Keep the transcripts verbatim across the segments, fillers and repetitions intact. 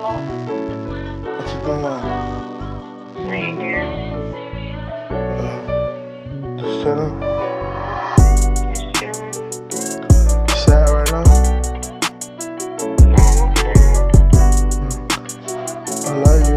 What you doing? Right here. Uh, just chillin'. Just chilling. You sad right now? No, I'm chilling. I love you.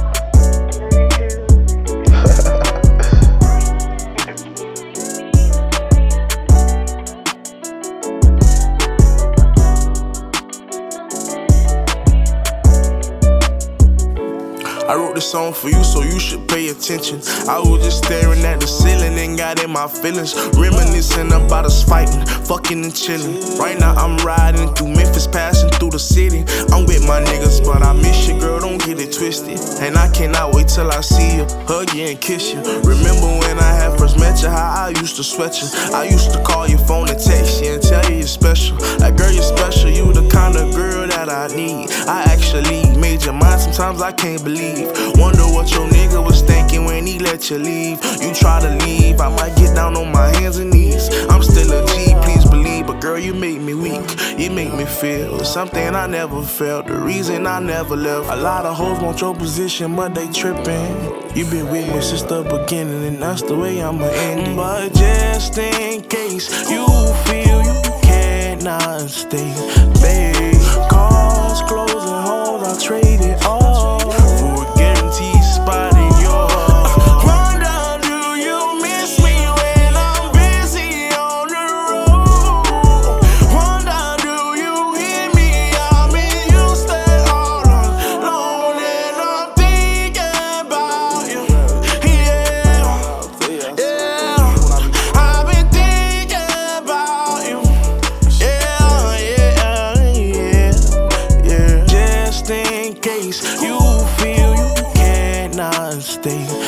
I wrote this song for you, so you should pay attention. I was just staring at the ceiling and got in my feelings, reminiscing about us fighting, fucking and chilling. Right now I'm riding through Memphis, passing through the city. I'm with my niggas, but I miss you, girl, don't get it twisted. And I cannot wait till I see you, hug you and kiss you. Remember when I had first met you, how I used to sweat you. I used to call your phone and text you and tell you you're special. Like, girl, you're special, you the kind of girl that I need. I actually made your mind, sometimes I can't believe. Wonder what your nigga was thinking when he let you leave. You try to leave, I might get down on my hands and knees. I'm still a G, please believe. But girl, you make me weak. You make me feel something I never felt. The reason I never left. A lot of hoes want your position, but they tripping. You been with me since the beginning, and that's the way I'ma end it. But just in case you feel you cannot stay, babe, cars, clothes, and homes, I trade it all. You feel you cannot stay.